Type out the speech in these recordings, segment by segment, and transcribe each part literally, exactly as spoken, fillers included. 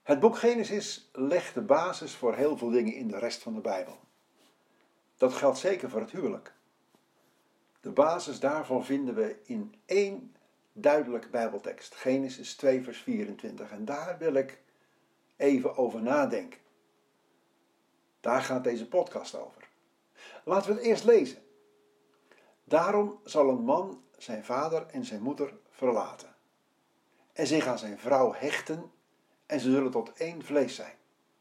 Het boek Genesis legt de basis voor heel veel dingen in de rest van de Bijbel. Dat geldt zeker voor het huwelijk. De basis daarvan vinden we in één duidelijke Bijbeltekst, Genesis twee vers vierentwintig. En daar wil ik even over nadenken. Daar gaat deze podcast over. Laten we het eerst lezen. Daarom zal een man zijn vader en zijn moeder verlaten en zich aan zijn vrouw hechten en ze zullen tot één vlees zijn.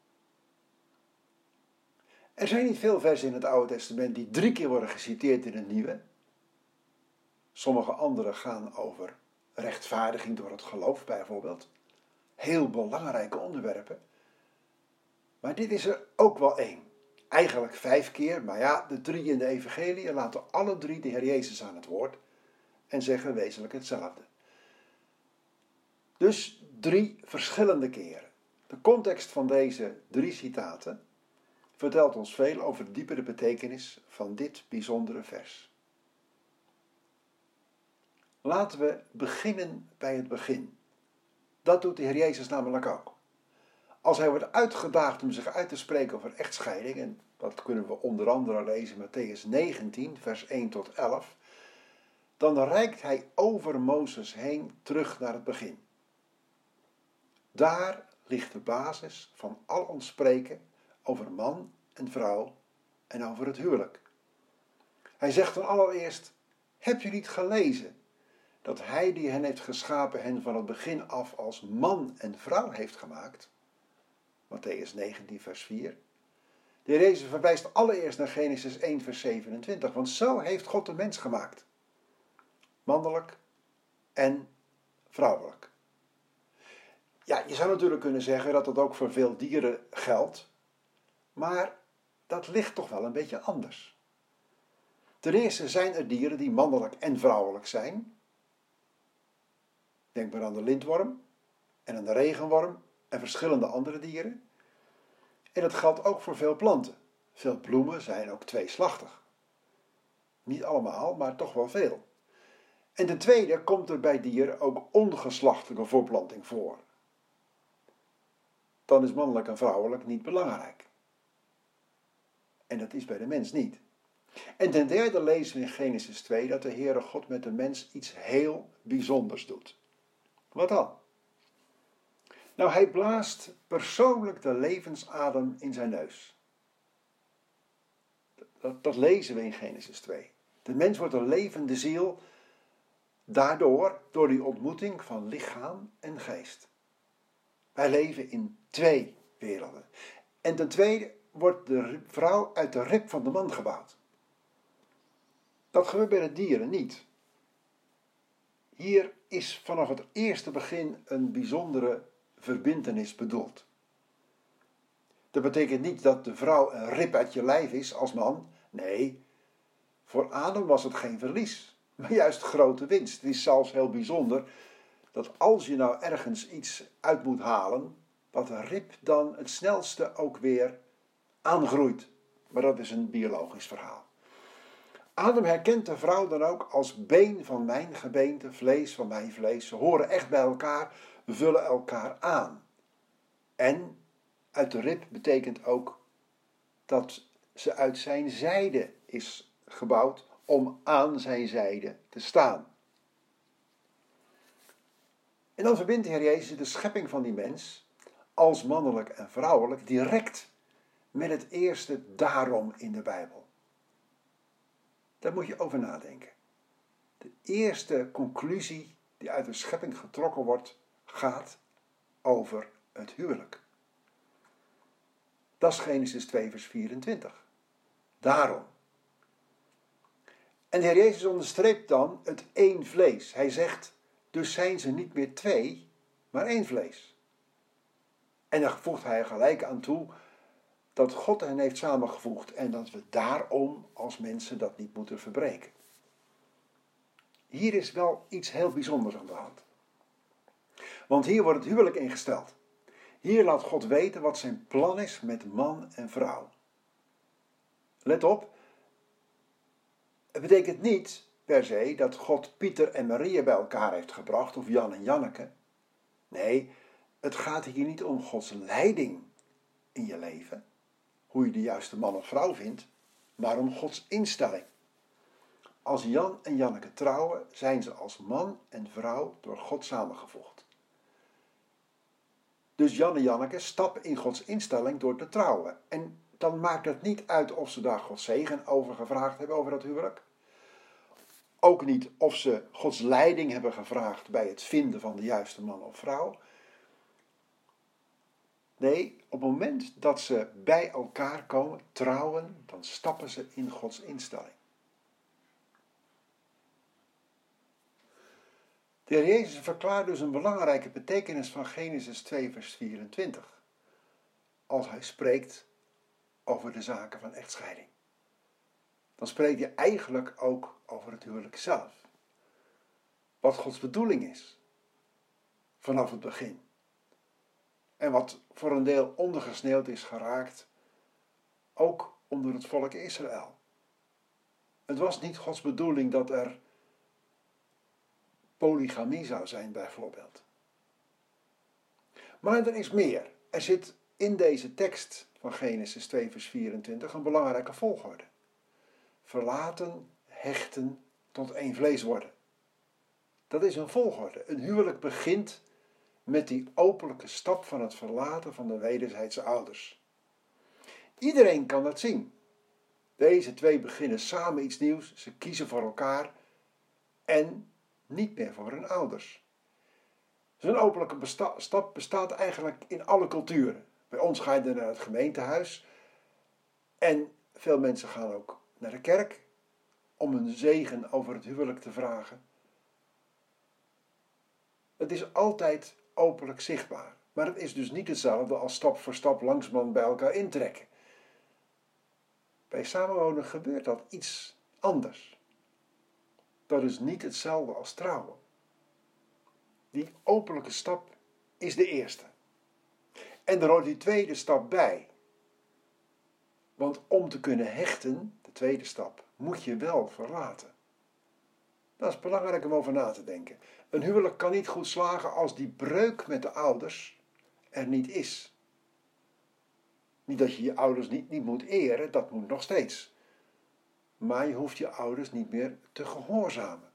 Er zijn niet veel versen in het Oude Testament die drie keer worden geciteerd in het Nieuwe. Sommige andere gaan over rechtvaardiging door het geloof bijvoorbeeld. Heel belangrijke onderwerpen. Maar dit is er ook wel één. Eigenlijk vijf keer, maar ja, de drie in de evangelie laten alle drie de Heer Jezus aan het woord en zeggen wezenlijk hetzelfde. Dus drie verschillende keren. De context van deze drie citaten vertelt ons veel over de diepere betekenis van dit bijzondere vers. Laten we beginnen bij het begin. Dat doet de Heer Jezus namelijk ook. Als hij wordt uitgedaagd om zich uit te spreken over echtscheiding, en dat kunnen we onder andere lezen in Mattheüs negentien, vers één tot elf, dan reikt hij over Mozes heen terug naar het begin. Daar ligt de basis van al ons spreken over man en vrouw en over het huwelijk. Hij zegt dan allereerst, heb je niet gelezen dat hij die hen heeft geschapen hen van het begin af als man en vrouw heeft gemaakt? Mattheüs negentien vers vier. De Heer Jezus verwijst allereerst naar Genesis één vers zevenentwintig, want zo heeft God de mens gemaakt. Mannelijk en vrouwelijk. Ja, je zou natuurlijk kunnen zeggen dat dat ook voor veel dieren geldt, maar dat ligt toch wel een beetje anders. Ten eerste zijn er dieren die mannelijk en vrouwelijk zijn. Denk maar aan de lintworm en aan de regenworm en verschillende andere dieren. En dat geldt ook voor veel planten. Veel bloemen zijn ook tweeslachtig. Niet allemaal, maar toch wel veel. En ten tweede komt er bij dieren ook ongeslachtelijke voortplanting voor. Dan is mannelijk en vrouwelijk niet belangrijk. En dat is bij de mens niet. En ten derde lezen we in Genesis twee dat de Heere God met de mens iets heel bijzonders doet. Wat dan? Nou, hij blaast persoonlijk de levensadem in zijn neus. Dat, dat lezen we in Genesis twee. De mens wordt een levende ziel, daardoor, door die ontmoeting van lichaam en geest. Wij leven in twee werelden. En ten tweede wordt de vrouw uit de rib van de man gebouwd. Dat gebeurt bij de dieren niet. Hier is vanaf het eerste begin een bijzondere verbintenis bedoeld. Dat betekent niet dat de vrouw een rib uit je lijf is als man. Nee, voor Adam was het geen verlies, maar juist grote winst. Het is zelfs heel bijzonder dat als je nou ergens iets uit moet halen, dat de rib dan het snelste ook weer aangroeit. Maar dat is een biologisch verhaal. Adam herkent de vrouw dan ook als been van mijn gebeente, vlees van mijn vlees. Ze horen echt bij elkaar, vullen elkaar aan. En uit de rib betekent ook dat ze uit zijn zijde is gebouwd om aan zijn zijde te staan. En dan verbindt de Heer Jezus de schepping van die mens als mannelijk en vrouwelijk direct met het eerste daarom in de Bijbel. Daar moet je over nadenken. De eerste conclusie die uit de schepping getrokken wordt, gaat over het huwelijk. Dat is Genesis twee vers vierentwintig. Daarom. En de Heer Jezus onderstreept dan het één vlees. Hij zegt, dus zijn ze niet meer twee, maar één vlees. En dan voegt hij er gelijk aan toe dat God hen heeft samengevoegd en dat we daarom als mensen dat niet moeten verbreken. Hier is wel iets heel bijzonders aan de hand. Want hier wordt het huwelijk ingesteld. Hier laat God weten wat zijn plan is met man en vrouw. Let op, het betekent niet per se dat God Pieter en Maria bij elkaar heeft gebracht of Jan en Janneke. Nee, Het gaat hier niet om Gods leiding in je leven, hoe je de juiste man of vrouw vindt, maar om Gods instelling. Als Jan en Janneke trouwen, zijn ze als man en vrouw door God samengevoegd. Dus Jan en Janneke stappen in Gods instelling door te trouwen. En dan maakt het niet uit of ze daar Gods zegen over gevraagd hebben, over dat huwelijk. Ook niet of ze Gods leiding hebben gevraagd bij het vinden van de juiste man of vrouw. Nee, op het moment dat ze bij elkaar komen, trouwen, dan stappen ze in Gods instelling. De Heer Jezus verklaart dus een belangrijke betekenis van Genesis twee vers vierentwintig. Als hij spreekt over de zaken van echtscheiding. Dan spreekt hij eigenlijk ook over het huwelijk zelf. Wat Gods bedoeling is. Vanaf het begin. En wat voor een deel ondergesneeuwd is geraakt. Ook onder het volk Israël. Het was niet Gods bedoeling dat er polygamie zou zijn bijvoorbeeld. Maar er is meer. Er zit in deze tekst van Genesis twee vers vierentwintig een belangrijke volgorde. Verlaten, hechten, tot één vlees worden. Dat is een volgorde. Een huwelijk begint met die openlijke stap van het verlaten van de wederzijdse ouders. Iedereen kan dat zien. Deze twee beginnen samen iets nieuws, ze kiezen voor elkaar en niet meer voor hun ouders. Zo'n openlijke besta- stap bestaat eigenlijk in alle culturen. Bij ons ga je naar het gemeentehuis en veel mensen gaan ook naar de kerk om een zegen over het huwelijk te vragen. Het is altijd openlijk zichtbaar, maar het is dus niet hetzelfde als stap voor stap langzamerhand bij elkaar intrekken. Bij samenwonen gebeurt dat iets anders. Dat is niet hetzelfde als trouwen. Die openlijke stap is de eerste. En er hoort die tweede stap bij. Want om te kunnen hechten, de tweede stap, moet je wel verlaten. Dat is belangrijk om over na te denken. Een huwelijk kan niet goed slagen als die breuk met de ouders er niet is. Niet dat je je ouders niet, niet moet eren, dat moet nog steeds. Maar je hoeft je ouders niet meer te gehoorzamen.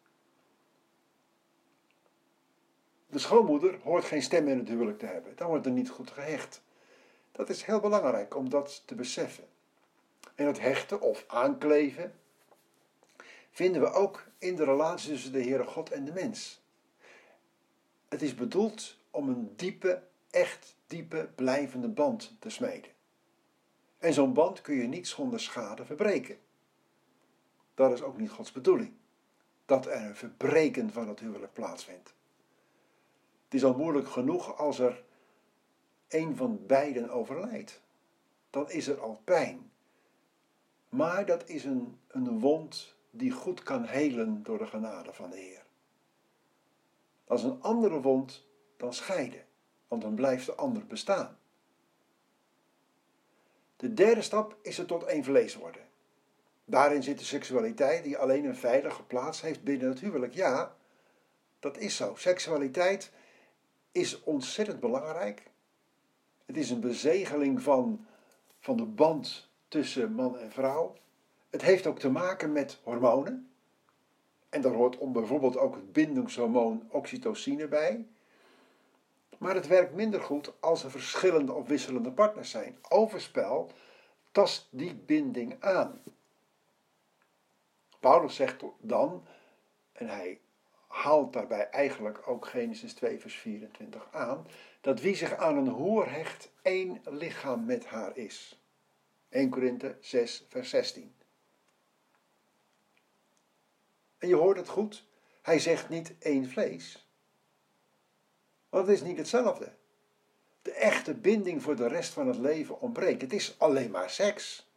De schoonmoeder hoort geen stem in het huwelijk te hebben. Dan wordt er niet goed gehecht. Dat is heel belangrijk om dat te beseffen. En het hechten of aankleven vinden we ook in de relatie tussen de Heere God en de mens. Het is bedoeld om een diepe, echt diepe, blijvende band te smeden. En zo'n band kun je niet zonder schade verbreken. Dat is ook niet Gods bedoeling. Dat er een verbreken van het huwelijk plaatsvindt. Het is al moeilijk genoeg als er een van beiden overlijdt. Dan is er al pijn. Maar dat is een, een wond die goed kan helen door de genade van de Heer. Dat is een andere wond dan scheiden, want dan blijft de ander bestaan. De derde stap is het tot één vlees worden. Daarin zit de seksualiteit die alleen een veilige plaats heeft binnen het huwelijk. Ja, dat is zo. Seksualiteit is ontzettend belangrijk. Het is een bezegeling van, van de band tussen man en vrouw. Het heeft ook te maken met hormonen. En daar hoort om bijvoorbeeld ook het bindingshormoon oxytocine bij. Maar het werkt minder goed als er verschillende of wisselende partners zijn. Overspel tast die binding aan. Paulus zegt dan, en hij haalt daarbij eigenlijk ook Genesis twee vers vierentwintig aan, dat wie zich aan een hoer hecht, één lichaam met haar is. eerste Korinthe zes vers zestien. En je hoort het goed, hij zegt niet één vlees. Want het is niet hetzelfde. De echte binding voor de rest van het leven ontbreekt. Het is alleen maar seks.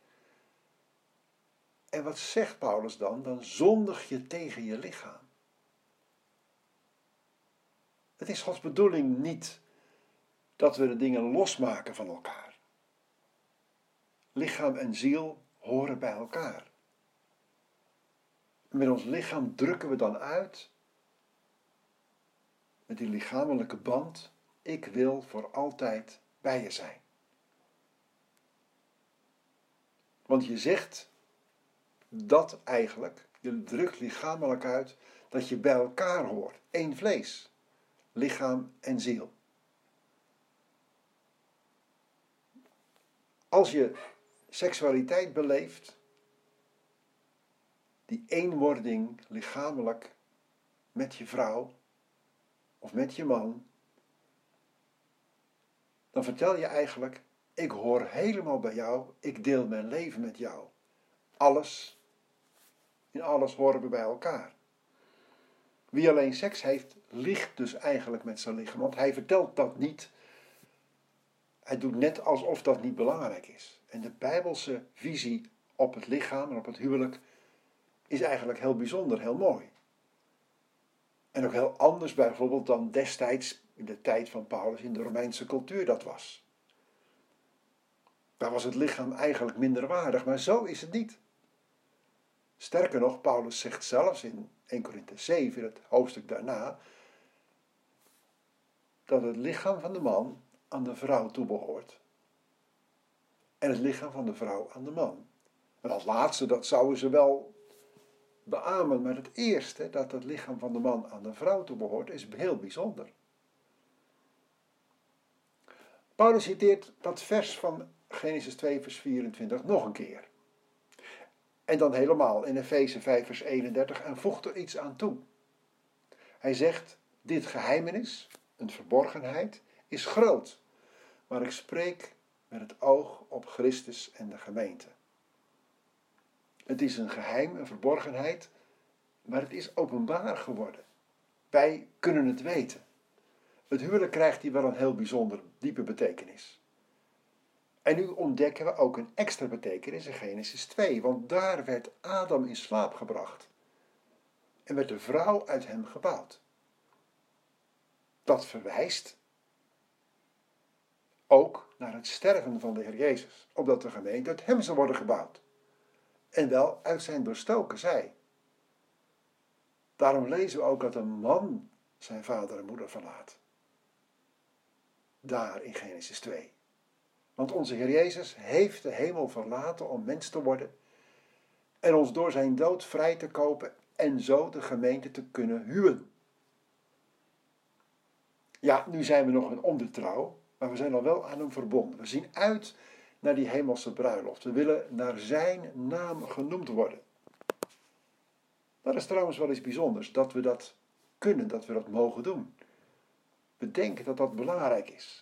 En wat zegt Paulus dan? Dan zondig je tegen je lichaam. Het is Gods bedoeling niet dat we de dingen losmaken van elkaar. Lichaam en ziel horen bij elkaar. Met ons lichaam drukken we dan uit, met die lichamelijke band, ik wil voor altijd bij je zijn. Want je zegt dat eigenlijk, je drukt lichamelijk uit, dat je bij elkaar hoort. Eén vlees, lichaam en ziel. Als je seksualiteit beleeft, die eenwording lichamelijk met je vrouw of met je man, dan vertel je eigenlijk, ik hoor helemaal bij jou, ik deel mijn leven met jou. Alles, in alles horen we bij elkaar. Wie alleen seks heeft, liegt dus eigenlijk met zijn lichaam, want hij vertelt dat niet. Hij doet net alsof dat niet belangrijk is. En de Bijbelse visie op het lichaam en op het huwelijk is eigenlijk heel bijzonder, heel mooi. En ook heel anders bijvoorbeeld dan destijds in de tijd van Paulus in de Romeinse cultuur dat was. Daar was het lichaam eigenlijk minder waardig, maar zo is het niet. Sterker nog, Paulus zegt zelfs in Eerste Korinthe zeven, het hoofdstuk daarna, dat het lichaam van de man aan de vrouw toebehoort. En het lichaam van de vrouw aan de man. En als laatste, dat zouden ze wel beamen, maar het eerste, dat het lichaam van de man aan de vrouw toebehoort, is heel bijzonder. Paulus citeert dat vers van Genesis twee vers vierentwintig nog een keer. En dan helemaal in Efeze vijf vers eenendertig en voegt er iets aan toe. Hij zegt, dit geheimenis, een verborgenheid, is groot, maar ik spreek met het oog op Christus en de gemeente. Het is een geheim, een verborgenheid, maar het is openbaar geworden. Wij kunnen het weten. Het huwelijk krijgt hier wel een heel bijzonder diepe betekenis. En nu ontdekken we ook een extra betekenis in Genesis twee, want daar werd Adam in slaap gebracht en werd de vrouw uit hem gebouwd. Dat verwijst ook naar het sterven van de Heer Jezus, opdat de gemeente uit hem zou worden gebouwd. En wel uit zijn doorstoken zij. Daarom lezen we ook dat een man zijn vader en moeder verlaat. Daar in Genesis twee. Want onze Heer Jezus heeft de hemel verlaten om mens te worden en ons door zijn dood vrij te kopen en zo de gemeente te kunnen huwen. Ja, nu zijn we nog een ondertrouw, maar we zijn al wel aan hem verbonden. We zien uit naar die hemelse bruiloft. We willen naar zijn naam genoemd worden. Dat is trouwens wel iets bijzonders, dat we dat kunnen, dat we dat mogen doen. We denken dat dat belangrijk is.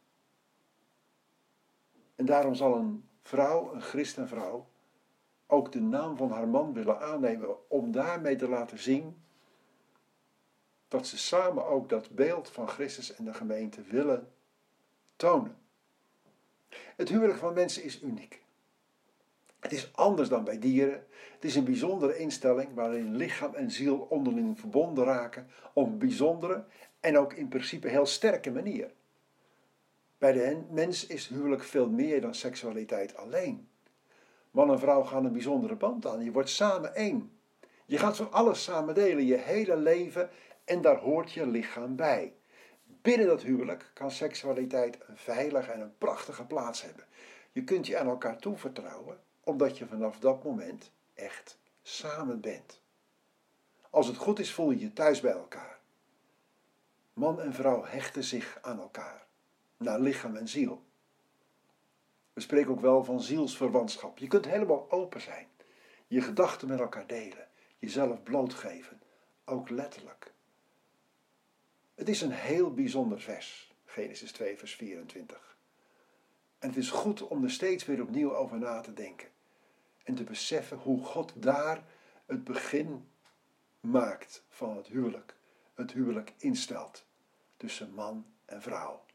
En daarom zal een vrouw, een christenvrouw, ook de naam van haar man willen aannemen om daarmee te laten zien dat ze samen ook dat beeld van Christus en de gemeente willen tonen. Het huwelijk van mensen is uniek. Het is anders dan bij dieren. Het is een bijzondere instelling waarin lichaam en ziel onderling verbonden raken op een bijzondere en ook in principe heel sterke manier. Bij de mens is huwelijk veel meer dan seksualiteit alleen. Man en vrouw gaan een bijzondere band aan. Je wordt samen één. Je gaat van alles samen delen, je hele leven, en daar hoort je lichaam bij. Binnen dat huwelijk kan seksualiteit een veilige en een prachtige plaats hebben. Je kunt je aan elkaar toevertrouwen, omdat je vanaf dat moment echt samen bent. Als het goed is, voel je je thuis bij elkaar. Man en vrouw hechten zich aan elkaar, naar lichaam en ziel. We spreken ook wel van zielsverwantschap. Je kunt helemaal open zijn, je gedachten met elkaar delen, jezelf blootgeven, ook letterlijk. Het is een heel bijzonder vers, Genesis twee vers vierentwintig. En het is goed om er steeds weer opnieuw over na te denken. En te beseffen hoe God daar het begin maakt van het huwelijk. Het huwelijk instelt tussen man en vrouw.